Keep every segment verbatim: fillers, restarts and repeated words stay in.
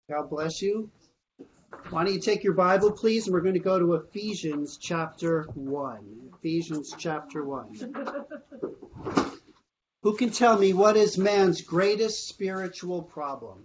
God bless you. Why don't you take your Bible, please, and we're going to go to Ephesians chapter one. Ephesians chapter one. Who can tell me what is man's greatest spiritual problem?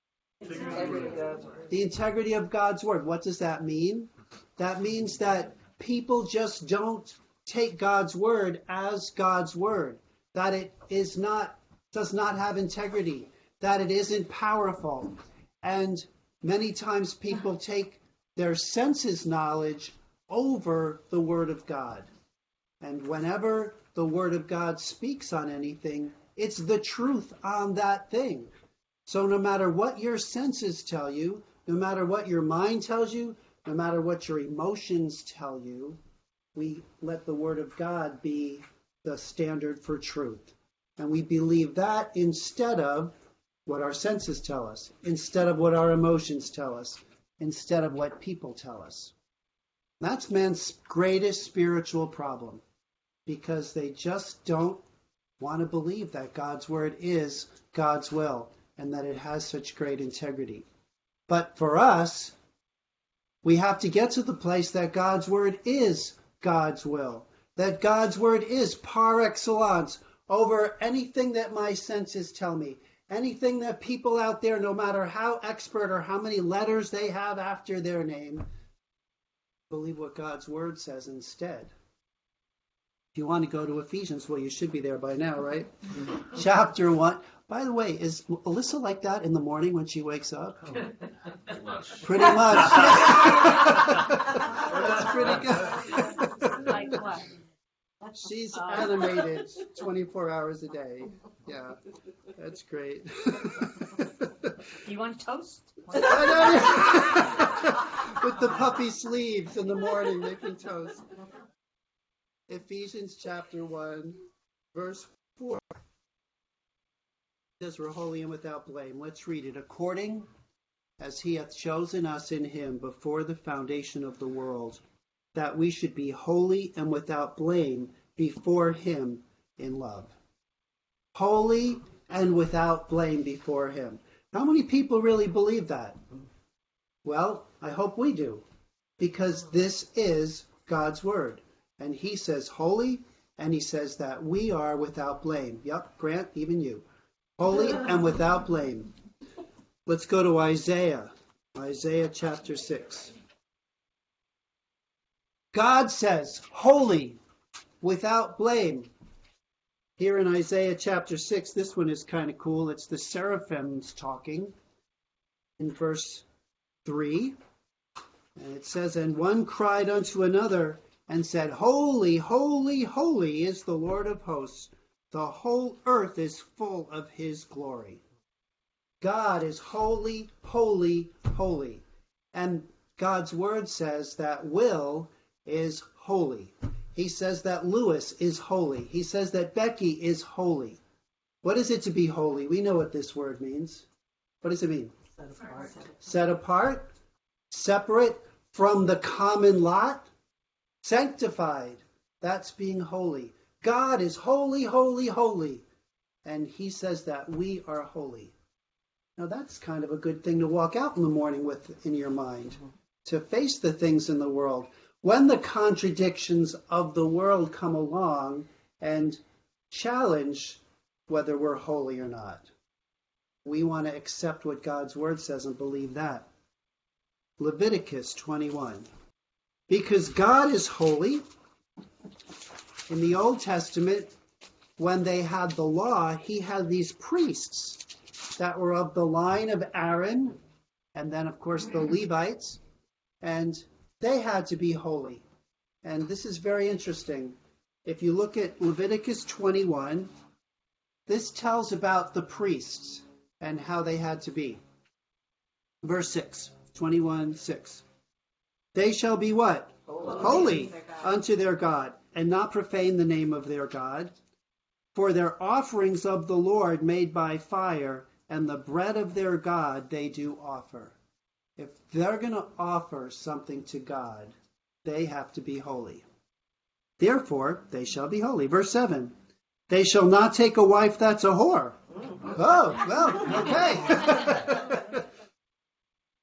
The integrity of God's Word. What does that mean? That means that people just don't take God's Word as God's Word. That it is not, does not have integrity. That it isn't powerful. And many times people take their senses knowledge over the Word of God. And whenever the Word of God speaks on anything, it's the truth on that thing. So no matter what your senses tell you, no matter what your mind tells you, no matter what your emotions tell you, we let the Word of God be the standard for truth. And we believe that instead of what our senses tell us, instead of what our emotions tell us, instead of what people tell us. That's man's greatest spiritual problem, because they just don't want to believe that God's Word is God's will and that it has such great integrity. But for us, we have to get to the place that God's Word is God's will, that God's Word is par excellence over anything that my senses tell me. Anything that people out there, no matter how expert or how many letters they have after their name, believe what God's Word says instead. If you want to go to Ephesians, well, you should be there by now, right? Chapter one. By the way, is Alyssa like that in the morning when she wakes up? Oh. Pretty much. Pretty much. That's pretty good. Like what? She's animated twenty-four hours a day. Yeah, that's great. You want toast? With the puppy sleeves in the morning making toast. Ephesians chapter one, verse four. It says we're holy and without blame. Let's read it. According as he hath chosen us in him before the foundation of the world, that we should be holy and without blame before him in love. Holy and without blame before him. How many people really believe that? Well, I hope we do, because this is God's Word. And he says holy, and he says that we are without blame. Yep, Grant, even you. Holy and without blame. Let's go to Isaiah. Isaiah chapter six. God says, holy, without blame. Here in Isaiah chapter six, this one is kind of cool. It's the seraphims talking in verse three. And it says, and one cried unto another and said, holy, holy, holy is the Lord of hosts. The whole earth is full of his glory. God is holy, holy, holy. And God's Word says that Will is holy. He says that Lewis is holy. He says that Becky is holy. What is it to be holy? We know what this word means. What does it mean? Set apart. Set apart, separate from the common lot, sanctified. That's being holy. God is holy, holy, holy. And he says that we are holy. Now that's kind of a good thing to walk out in the morning with in your mind, to face the things in the world. When the contradictions of the world come along and challenge whether we're holy or not, we want to accept what God's Word says and believe that. Leviticus twenty-one. Because God is holy, in the Old Testament, when they had the law, he had these priests that were of the line of Aaron, and then, of course, the Levites, and they had to be holy. And this is very interesting. If you look at Leviticus twenty-one, this tells about the priests and how they had to be. Verse six, twenty-one, six. They shall be what? Holy, Holy unto their God, and not profane the name of their God. For their offerings of the Lord made by fire, and the bread of their God they do offer. If they're going to offer something to God, they have to be holy. Therefore, they shall be holy. Verse seven, they shall not take a wife that's a whore. Oh, well, okay.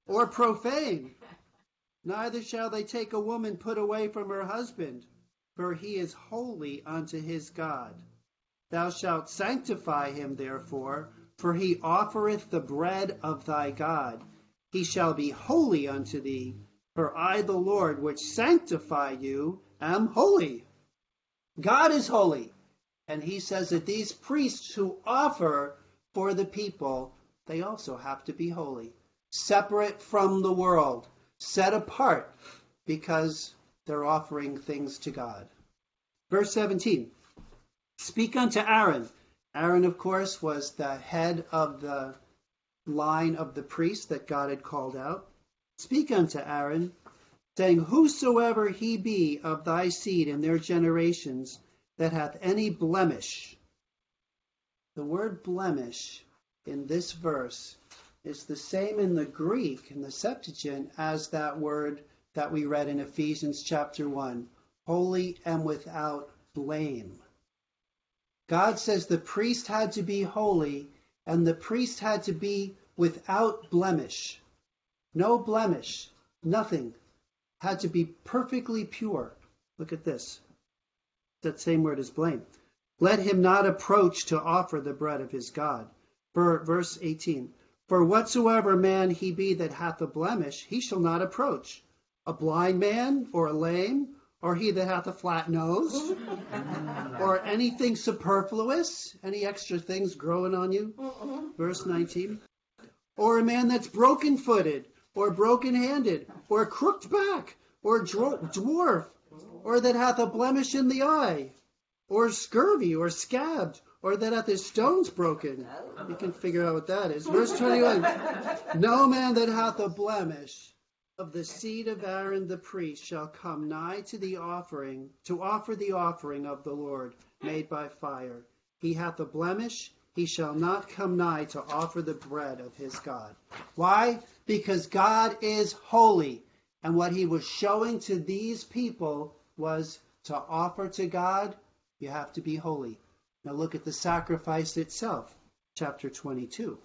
or profane. Neither shall they take a woman put away from her husband, for he is holy unto his God. Thou shalt sanctify him therefore, for he offereth the bread of thy God. He shall be holy unto thee, for I, the Lord, which sanctify you, am holy. God is holy. And he says that these priests who offer for the people, they also have to be holy, separate from the world, set apart, because they're offering things to God. Verse seventeen, speak unto Aaron. Aaron, of course, was the head of the line of the priests that God had called out. Speak unto Aaron, saying, whosoever he be of thy seed in their generations that hath any blemish. The word blemish in this verse is the same in the Greek, in the Septuagint, as that word that we read in Ephesians chapter one, holy and without blame. God says the priest had to be holy, and the priest had to be without blemish. No blemish, nothing. Had to be perfectly pure. Look at this. That same word is blame. Let him not approach to offer the bread of his God. For verse eighteen, for whatsoever man he be that hath a blemish, he shall not approach. A blind man, or a lame, or he that hath a flat nose, or anything superfluous, any extra things growing on you. Verse nineteen, or a man that's broken-footed, or broken-handed, or crooked back, or dwarf, or that hath a blemish in the eye, or scurvy, or scabbed, or that hath his stones broken. You can figure out what that is. Verse twenty-one, no man that hath a blemish of the seed of Aaron the priest shall come nigh to the offering, to offer the offering of the Lord made by fire. He hath a blemish, he shall not come nigh to offer the bread of his God. Why? Because God is holy. And what he was showing to these people was to offer to God, you have to be holy. Now look at the sacrifice itself, chapter twenty-two.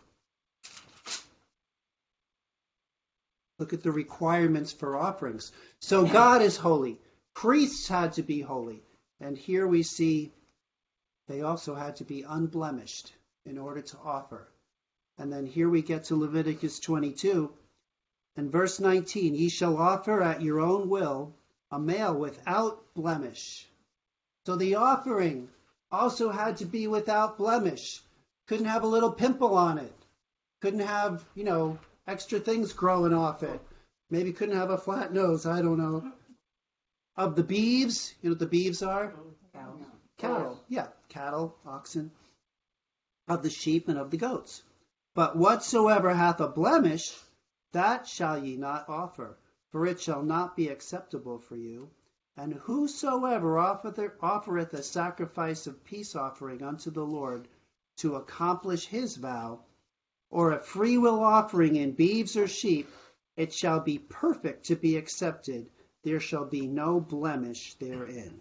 Look at the requirements for offerings. So God is holy. Priests had to be holy. And here we see they also had to be unblemished in order to offer. And then here we get to Leviticus twenty-two. And verse nineteen, ye shall offer at your own will a male without blemish. So the offering also had to be without blemish. Couldn't have a little pimple on it. Couldn't have, you know, extra things growing off it. Maybe couldn't have a flat nose, I don't know. Of the beeves, you know what the beeves are? Cattle. Cattle, yeah, cattle, oxen. Of the sheep and of the goats. But whatsoever hath a blemish, that shall ye not offer, for it shall not be acceptable for you. And whosoever offereth a sacrifice of peace offering unto the Lord to accomplish his vow, or a freewill offering in beeves or sheep, it shall be perfect to be accepted. There shall be no blemish therein.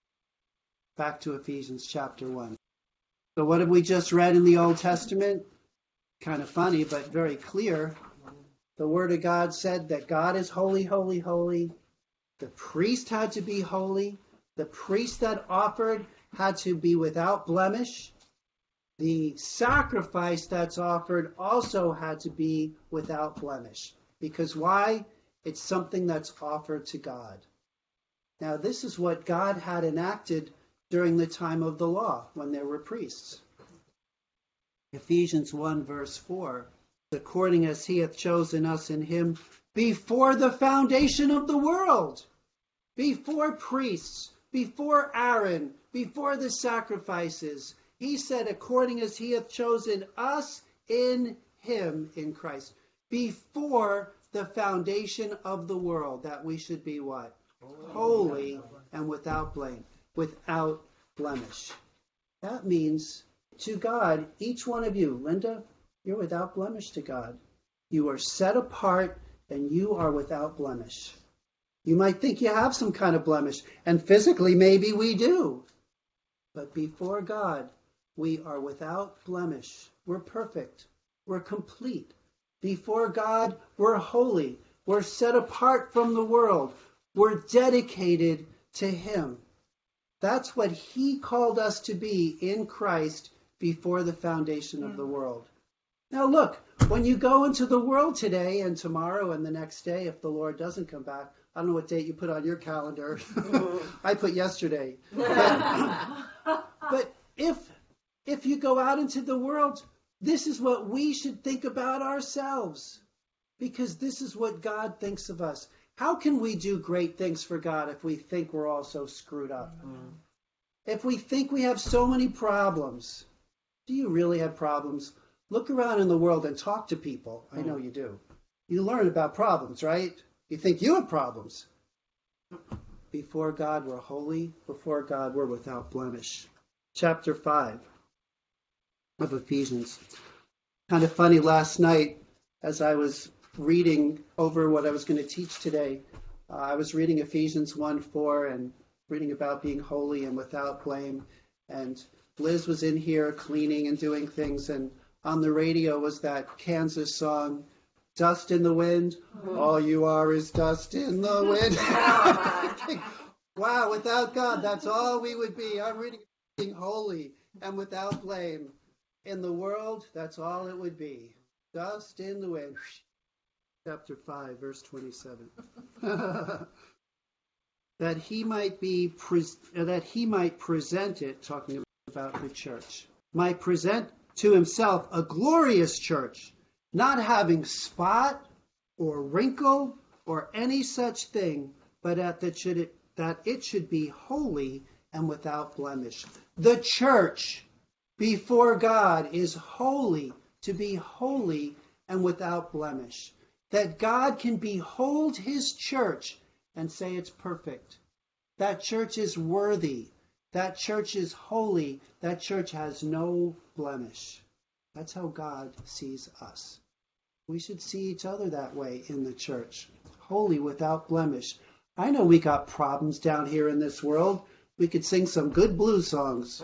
Back to Ephesians chapter one. So what have we just read in the Old Testament? Kind of funny, but very clear. The Word of God said that God is holy, holy, holy. The priest had to be holy. The priest that offered had to be without blemish. The sacrifice that's offered also had to be without blemish. Because why? It's something that's offered to God. Now, this is what God had enacted during the time of the law, when there were priests. Ephesians one, verse four, according as he hath chosen us in him before the foundation of the world, before priests, before Aaron, before the sacrifices. He said, according as he hath chosen us in him, in Christ, before the foundation of the world, that we should be what? Holy and without blame, without blemish. That means to God, each one of you, Linda, you're without blemish to God. You are set apart and you are without blemish. You might think you have some kind of blemish, and physically maybe we do. But before God, we are without blemish. We're perfect. We're complete. Before God, we're holy. We're set apart from the world. We're dedicated to him. That's what he called us to be in Christ before the foundation of the world. Now look, when you go into the world today and tomorrow and the next day, if the Lord doesn't come back, I don't know what date you put on your calendar. I put yesterday. But, but if if you go out into the world, this is what we should think about ourselves, because this is what God thinks of us. How can we do great things for God if we think we're all so screwed up? Mm. If we think we have so many problems, do you really have problems? Look around in the world and talk to people. I know you do. You learn about problems, right? You think you have problems. Before God, we're holy. Before God, we're without blemish. Chapter five of Ephesians. Kind of funny, last night as I was reading over what I was going to teach today, uh, I was reading Ephesians one four and reading about being holy and without blame. And Liz was in here cleaning and doing things, and on the radio was that Kansas song, Dust in the Wind. Mm-hmm. All you are is dust in the wind. Wow, without God, that's all we would be. I'm reading being holy and without blame. In the world, that's all it would be. Dust in the wind. Chapter five, verse twenty-seven. that he might be pre- that he might present it, talking about the church, might present to himself a glorious church, not having spot or wrinkle or any such thing, but that it should, that it should be holy and without blemish. The church before God is holy, to be holy and without blemish. That God can behold his church and say it's perfect. That church is worthy. That church is holy. That church has no blemish. That's how God sees us. We should see each other that way in the church. Holy without blemish. I know we got problems down here in this world. We could sing some good blues songs.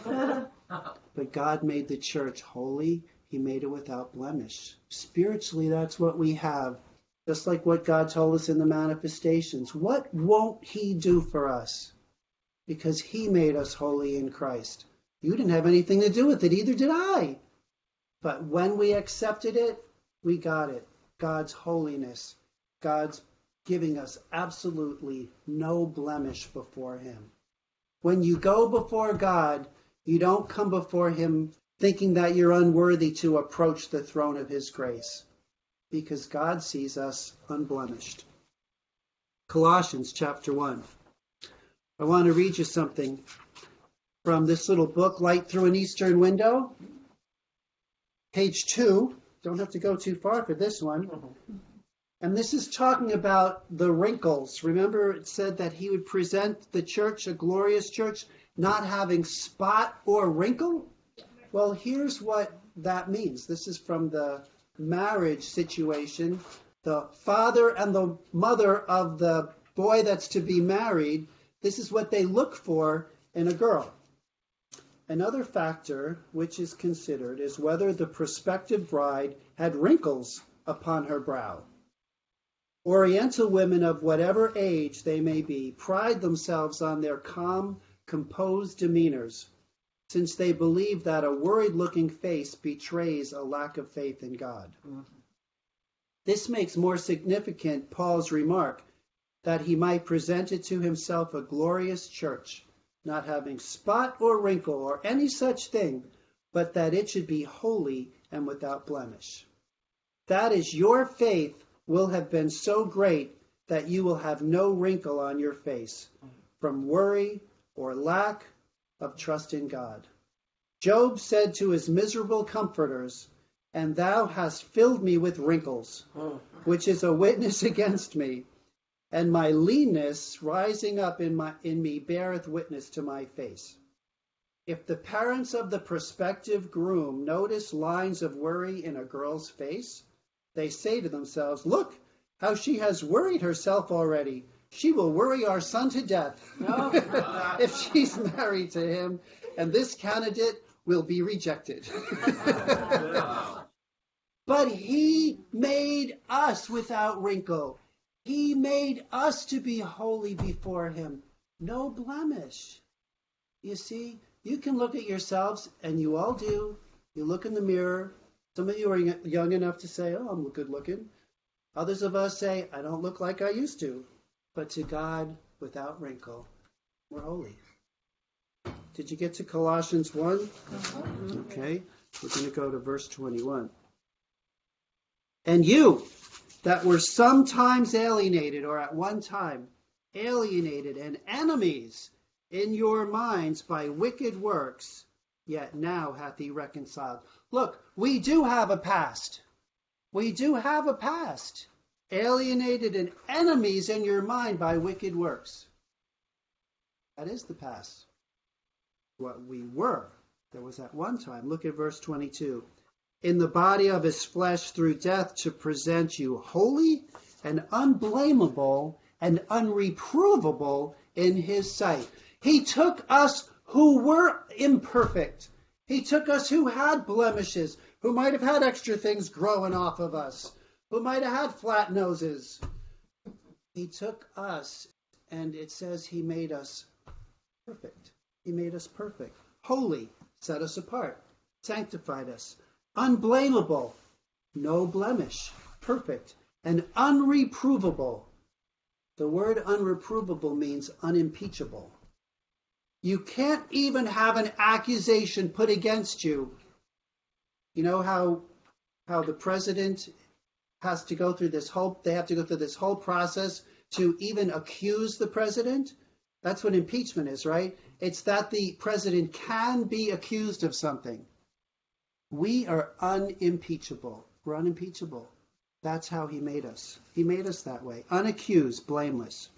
But God made the church holy. He made it without blemish. Spiritually, that's what we have. Just like what God told us in the manifestations. What won't he do for us? Because he made us holy in Christ. You didn't have anything to do with it, either did I. But when we accepted it, we got it. God's holiness. God's giving us absolutely no blemish before him. When you go before God, you don't come before him thinking that you're unworthy to approach the throne of his grace, because God sees us unblemished. Colossians chapter one. I want to read you something from this little book, Light Through an Eastern Window. Page two. Don't have to go too far for this one. And this is talking about the wrinkles. Remember, it said that he would present the church, a glorious church, not having spot or wrinkle? Well, here's what that means. This is from the marriage situation. The father and the mother of the boy that's to be married, this is what they look for in a girl. Another factor which is considered is whether the prospective bride had wrinkles upon her brow. Oriental women of whatever age they may be pride themselves on their calm, composed demeanors, since they believe that a worried-looking face betrays a lack of faith in God. Mm-hmm. This makes more significant Paul's remark that he might present it to himself a glorious church, not having spot or wrinkle or any such thing, but that it should be holy and without blemish. That is, your faith will have been so great that you will have no wrinkle on your face from worry or lack of trust in God. Job said to his miserable comforters, "And thou hast filled me with wrinkles, which is a witness against me, and my leanness rising up in my in me beareth witness to my face." If the parents of the prospective groom notice lines of worry in a girl's face, they say to themselves, "Look how she has worried herself already. She will worry our son to death if she's married to him, and this candidate will be rejected." But he made us without wrinkle. He made us to be holy before him. No blemish. You see, you can look at yourselves, and you all do. You look in the mirror. Some of you are young enough to say, oh, I'm good looking. Others of us say, I don't look like I used to. But to God, without wrinkle, we're holy. Did you get to Colossians one? Uh-huh. Okay, we're going to go to verse twenty-one. And you that were sometimes alienated, or at one time alienated and enemies in your minds by wicked works, yet now hath he reconciled. Look, we do have a past. We do have a past. Alienated and enemies in your mind by wicked works. That is the past. What we were. There was at one time. Look at verse twenty-two. In the body of his flesh through death to present you holy and unblameable and unreprovable in his sight. He took us who were imperfect. He took us who had blemishes, who might have had extra things growing off of us, who might have had flat noses. He took us, and it says he made us perfect. He made us perfect. Holy, set us apart, sanctified us. Unblameable, no blemish, perfect, and unreprovable. The word unreprovable means unimpeachable. You can't even have an accusation put against you. You know how how the president has to go through this whole, they have to go through this whole process to even accuse the president? That's what impeachment is, right? It's that the president can be accused of something. We are unimpeachable. We're unimpeachable. That's how he made us. He made us that way. Unaccused, blameless.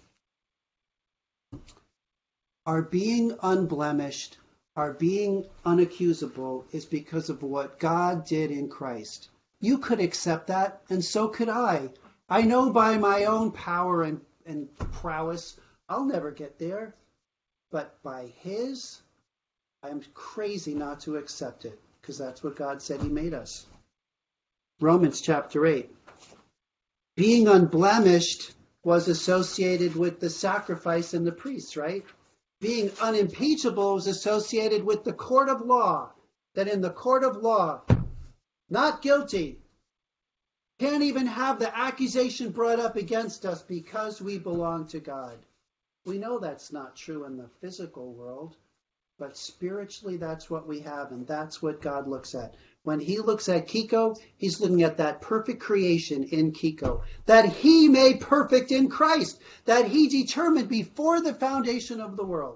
Our being unblemished, our being unaccusable is because of what God did in Christ. You could accept that, and so could I. I know by my own power and, and prowess, I'll never get there. But by his, I'm crazy not to accept it, because that's what God said he made us. Romans chapter eight. Being unblemished was associated with the sacrifice and the priests, right? Being unimpeachable was associated with the court of law. That in the court of law, not guilty, can't even have the accusation brought up against us because we belong to God. We know that's not true in the physical world, but spiritually that's what we have, and that's what God looks at. When he looks at Kiko, he's looking at that perfect creation in Kiko, that he made perfect in Christ, that he determined before the foundation of the world.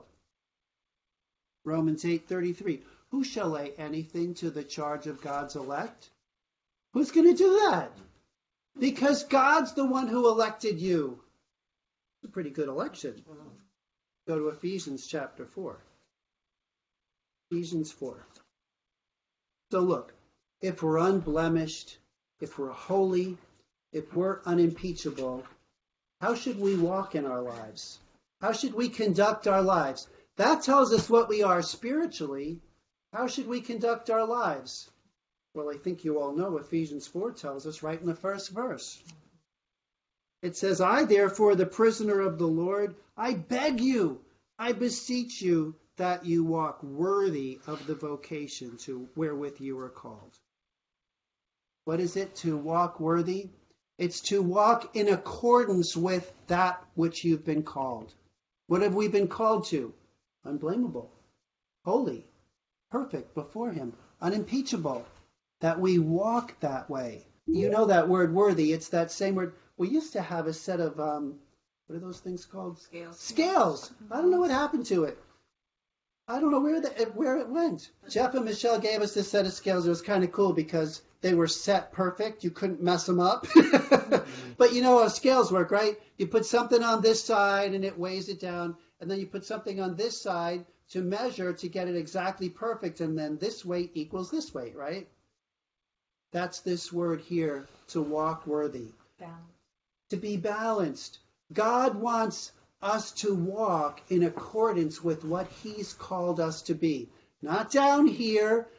Romans eight thirty-three. Who shall lay anything to the charge of God's elect? Who's going to do that? Because God's the one who elected you. It's a pretty good election. Go to Ephesians chapter four. Ephesians four. So look, if we're unblemished, if we're holy, if we're unimpeachable, how should we walk in our lives? How should we conduct our lives? That tells us what we are spiritually. How should we conduct our lives? Well, I think you all know Ephesians four tells us right in the first verse. It says, I therefore, the prisoner of the Lord, I beg you, I beseech you, that you walk worthy of the vocation to wherewith you are called. What is it to walk worthy? It's to walk in accordance with that which you've been called. What have we been called to? Unblameable, holy, perfect before him, unimpeachable, that we walk that way. You know that word worthy, it's that same word. We used to have a set of, um, what are those things called? Scales. Scales. I don't know what happened to it. I don't know where the, where it went. Jeff and Michelle gave us this set of scales. It was kind of cool because they were set perfect. You couldn't mess them up. But you know how scales work, right? You put something on this side and it weighs it down. And then you put something on this side to measure to get it exactly perfect. And then this weight equals this weight, right? That's this word here, to walk worthy. Balance. To be balanced. God wants us to walk in accordance with what he's called us to be. Not down here,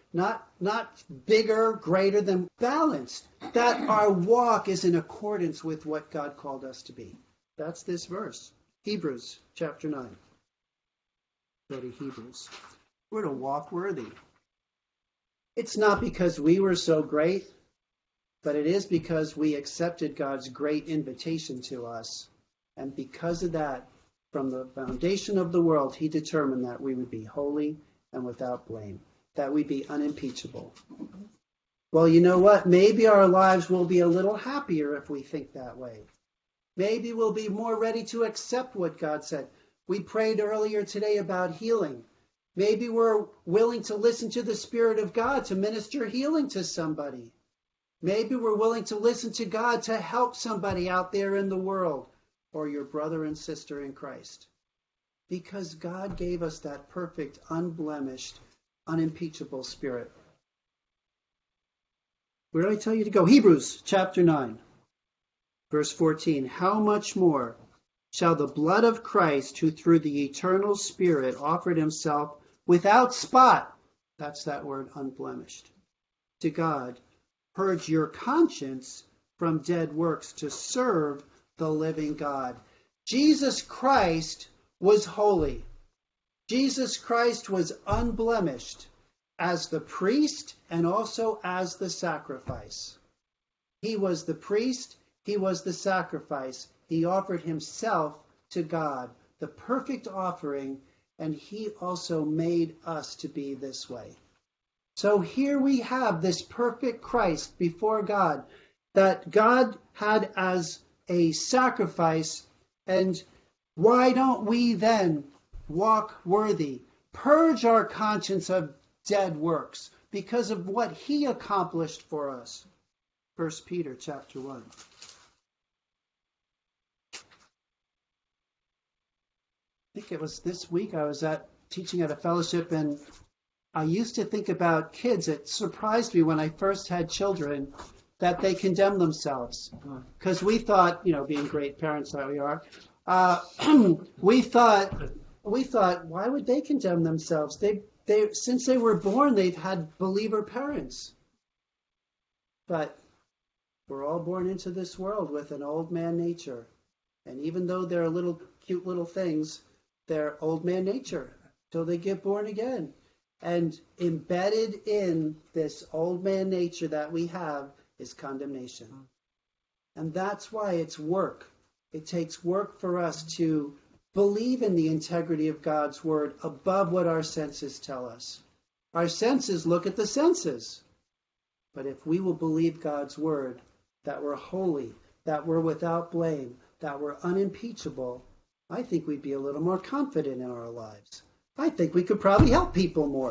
not, not bigger, greater than balanced. That our walk is in accordance with what God called us to be. That's this verse. Hebrews chapter nine. Go to Hebrews. We're to walk worthy. It's not because we were so great, but it is because we accepted God's great invitation to us. And because of that, from the foundation of the world, he determined that we would be holy and without blame, that we be unimpeachable. Well, you know what? Maybe our lives will be a little happier if we think that way. Maybe we'll be more ready to accept what God said. We prayed earlier today about healing. Maybe we're willing to listen to the Spirit of God to minister healing to somebody. Maybe we're willing to listen to God to help somebody out there in the world, or your brother and sister in Christ. Because God gave us that perfect, unblemished, unimpeachable spirit. Where did I tell you to go? Hebrews chapter nine, verse fourteen. How much more shall the blood of Christ, who through the eternal Spirit offered himself without spot, that's that word, unblemished, to God, purge your conscience from dead works to serve the living God. Jesus Christ was holy. Jesus Christ was unblemished as the priest and also as the sacrifice. He was the priest, he was the sacrifice. He offered himself to God, the perfect offering, and he also made us to be this way. So here we have this perfect Christ before God, that God had as a sacrifice, and why don't we then walk worthy, purge our conscience of dead works because of what he accomplished for us? First Peter chapter one. I think it was this week I was at teaching at a fellowship, and I used to think about kids. It surprised me when I first had children that they condemn themselves, because we thought, you know, being great parents that we are, uh, we thought, we thought, why would they condemn themselves? They, they, since they were born, they've had believer parents. But we're all born into this world with an old man nature, and even though they're little cute little things, they're old man nature till they get born again. And embedded in this old man nature that we have is condemnation. And that's why it's work. It takes work for us to believe in the integrity of God's word above what our senses tell us. Our senses look at the senses. But if we will believe God's word, that we're holy, that we're without blame, that we're unimpeachable, I think we'd be a little more confident in our lives. I think we could probably help people more.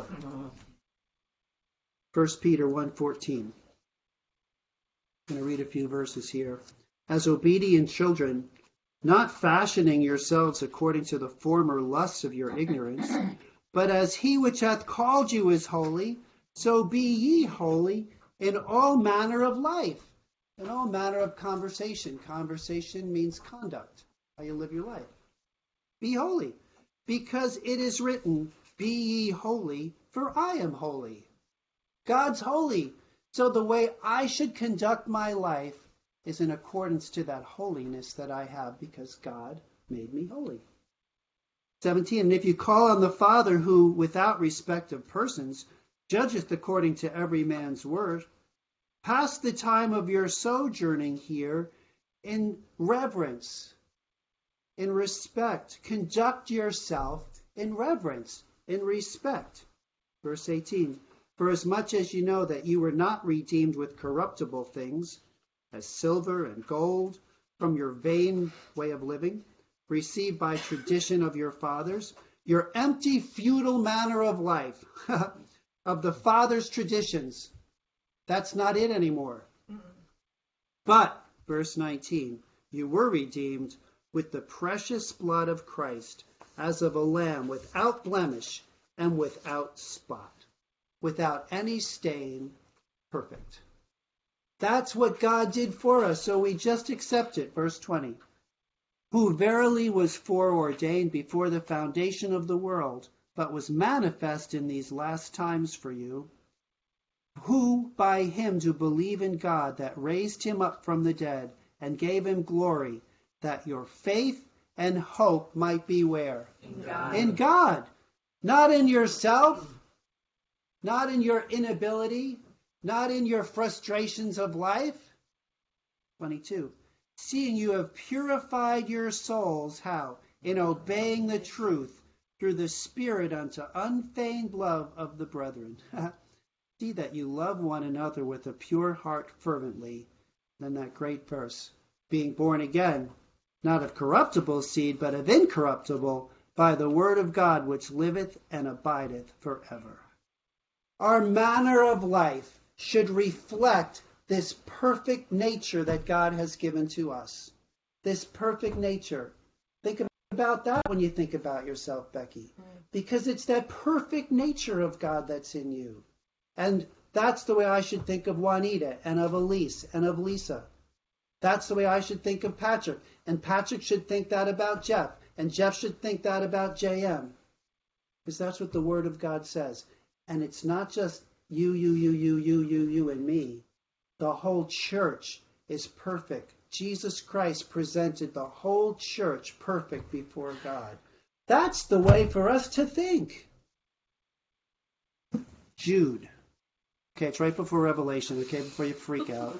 First Peter one fourteen. I'm going to read a few verses here. As obedient children, not fashioning yourselves according to the former lusts of your ignorance, but as he which hath called you is holy, so be ye holy in all manner of life, in all manner of conversation. Conversation means conduct, how you live your life. Be holy, because it is written, be ye holy, for I am holy. God's holy. So the way I should conduct my life is in accordance to that holiness that I have, because God made me holy. seventeen, and if you call on the Father who, without respect of persons, judgeth according to every man's word, pass the time of your sojourning here in reverence, in respect. Conduct yourself in reverence, in respect. Verse eighteen, for as much as you know that you were not redeemed with corruptible things, as silver and gold, from your vain way of living, received by tradition of your fathers, your empty, futile manner of life, of the fathers' traditions. That's not it anymore. But, verse nineteen, you were redeemed with the precious blood of Christ, as of a lamb without blemish and without spot, without any stain, perfect. That's what God did for us, so we just accept it. Verse twenty, who verily was foreordained before the foundation of the world, but was manifest in these last times for you, who by him do believe in God that raised him up from the dead and gave him glory, that your faith and hope might be where? In God. In God. Not in yourself, not in your inability, not in your frustrations of life. twenty-two. Seeing you have purified your souls, how? In obeying the truth through the Spirit unto unfeigned love of the brethren. See that you love one another with a pure heart fervently. Then that great verse, being born again, not of corruptible seed, but of incorruptible, by the word of God, which liveth and abideth forever. Our manner of life should reflect this perfect nature that God has given to us. This perfect nature. Think about that when you think about yourself, Becky. Because it's that perfect nature of God that's in you. And that's the way I should think of Juanita and of Elise and of Lisa. That's the way I should think of Patrick. And Patrick should think that about Jeff. And Jeff should think that about J M. Because that's what the Word of God says. And it's not just you, you, you, you, you, you, you, and me. The whole church is perfect. Jesus Christ presented the whole church perfect before God. That's the way for us to think. Jude. Okay, it's right before Revelation, okay, before you freak out.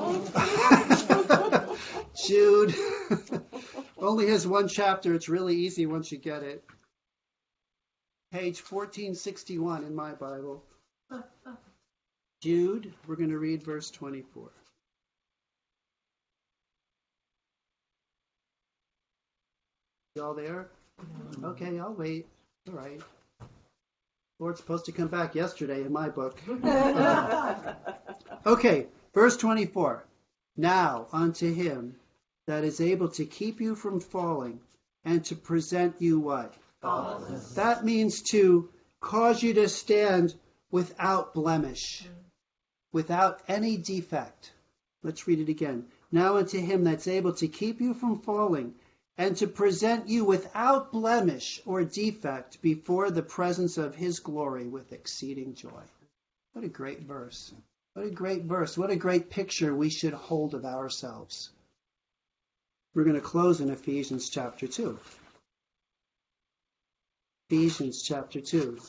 Jude. Only has one chapter. It's really easy once you get it. Page fourteen sixty-one in my Bible. Jude, we're going to read verse twenty-four. Y'all there? Okay, I'll wait. All right. Lord's supposed to come back yesterday in my book. Okay, verse twenty-four. Now unto him that is able to keep you from falling and to present you what? Faultless. That means to cause you to stand without blemish, without any defect. Let's read it again. Now unto him that's able to keep you from falling and to present you without blemish or defect before the presence of his glory with exceeding joy. What a great verse. What a great verse. What a great picture we should hold of ourselves. We're going to close in Ephesians chapter two. Ephesians chapter two.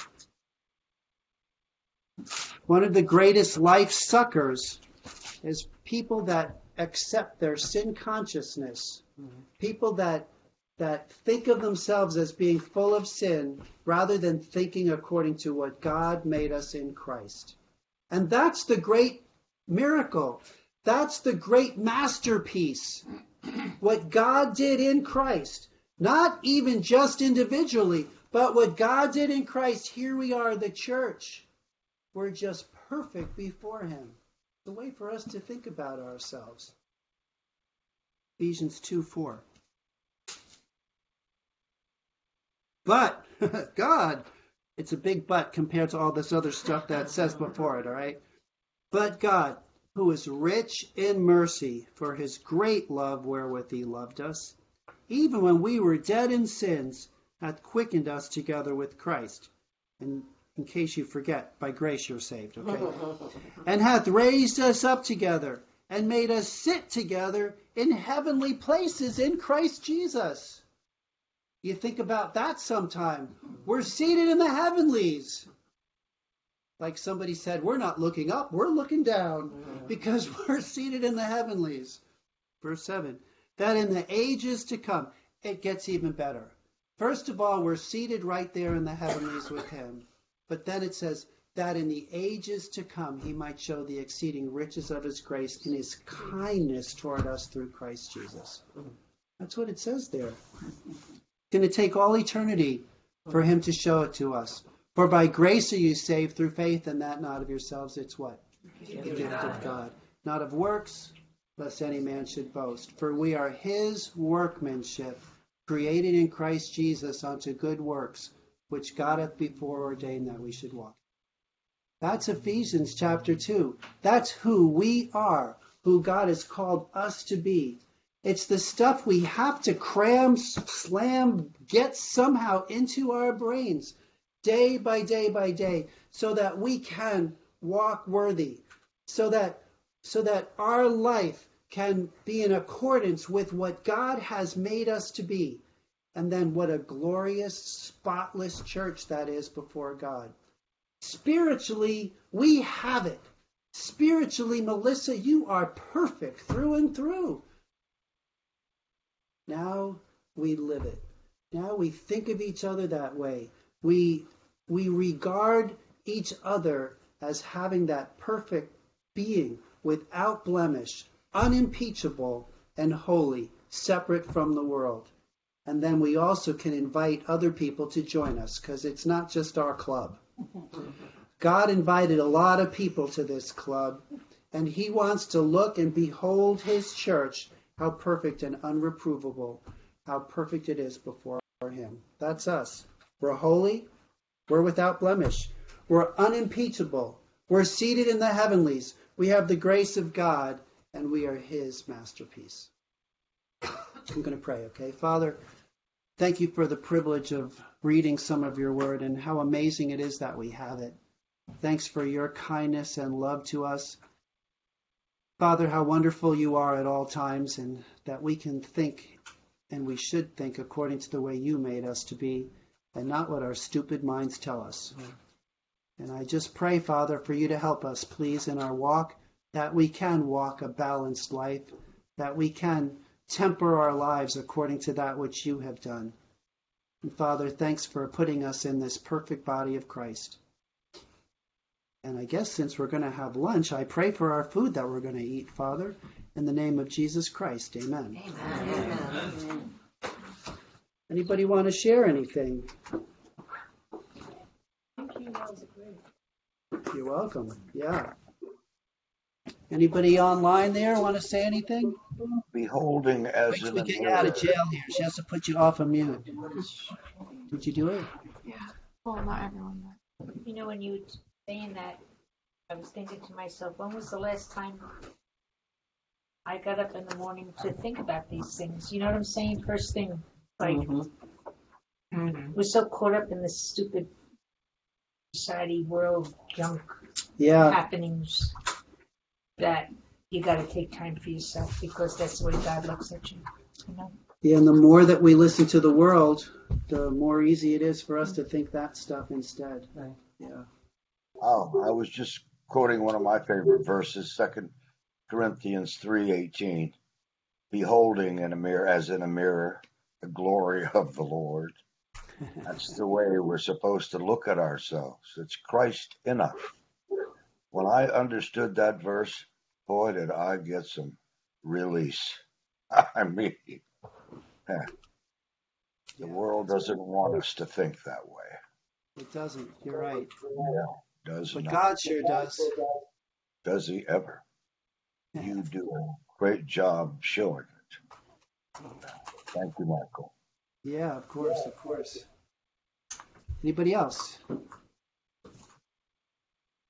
One of the greatest life suckers is people that accept their sin consciousness. Mm-hmm. People that that think of themselves as being full of sin rather than thinking according to what God made us in Christ. And that's the great miracle. That's the great masterpiece. What God did in Christ. Not even just individually, but what God did in Christ. Here we are, the church. We're just perfect before him. The way for us to think about ourselves. Ephesians two four. But God, it's a big but compared to all this other stuff that says before it, all right? But God, who is rich in mercy for his great love wherewith he loved us, even when we were dead in sins, hath quickened us together with Christ. And in case you forget, by grace you're saved, okay? And hath raised us up together and made us sit together in heavenly places in Christ Jesus. You think about that sometime. We're seated in the heavenlies. Like somebody said, we're not looking up, we're looking down because we're seated in the heavenlies. Verse seven, that in the ages to come, it gets even better. First of all, we're seated right there in the heavenlies with him. But then it says, that in the ages to come he might show the exceeding riches of his grace in his kindness toward us through Christ Jesus. That's what it says there. It's going to take all eternity for him to show it to us. For by grace are you saved through faith, and that not of yourselves. It's what? The gift, gift of God. Not of works, lest any man should boast. For we are his workmanship, created in Christ Jesus unto good works, which God hath before ordained that we should walk. That's Ephesians chapter two. That's who we are, who God has called us to be. It's the stuff we have to cram, slam, get somehow into our brains day by day by day so that we can walk worthy, so that so that our life can be in accordance with what God has made us to be. And then what a glorious, spotless church that is before God. Spiritually, we have it. Spiritually, Melissa, you are perfect through and through. Now we live it. Now we think of each other that way. We, we regard each other as having that perfect being without blemish, unimpeachable and holy, separate from the world. And then we also can invite other people to join us, because it's not just our club. God invited a lot of people to this club, and he wants to look and behold his church, how perfect and unreprovable, how perfect it is before him. That's us. We're holy. We're without blemish. We're unimpeachable. We're seated in the heavenlies. We have the grace of God, and we are his masterpiece. I'm going to pray, okay? Father, thank you for the privilege of reading some of your word and how amazing it is that we have it. Thanks for your kindness and love to us. Father, how wonderful you are at all times, and that we can think, and we should think according to the way you made us to be, and not what our stupid minds tell us. And I just pray, Father, for you to help us, please, in our walk, that we can walk a balanced life, that we can temper our lives according to that which you have done. And Father, thanks for putting us in this perfect body of Christ. And I guess since we're going to have lunch, I pray for our food that we're going to eat, Father, in the name of Jesus Christ. Amen. Amen. Amen. Anybody want to share anything? You're welcome. Yeah. Anybody online there want to say anything? Beholding as Wait till in we a get you mirror. out of jail here. She has to put you off of mute. Did you do it? Yeah. Well, not everyone, but. You know, when you were saying that, I was thinking to myself, when was the last time I got up in the morning to think about these things? You know what I'm saying? First thing, like, Mm-hmm. we're so caught up in this stupid society world junk Yeah. happenings that you got to take time for yourself, because that's the way God looks at you. You know? Yeah, and the more that we listen to the world, the more easy it is for us to think that stuff instead. Right. Yeah. Oh, I was just quoting one of my favorite verses, Second Corinthians three eighteen. Beholding in a mirror, as in a mirror, the glory of the Lord. That's the way we're supposed to look at ourselves. It's Christ in us. When I understood that verse, boy, did I get some release. I mean, the Yeah. world doesn't want us to think that way. It doesn't. You're right. Yeah, does But not. God sure does. Does he ever? You do a great job showing it. Thank you, Michael. Yeah, of course, of course. Anybody else?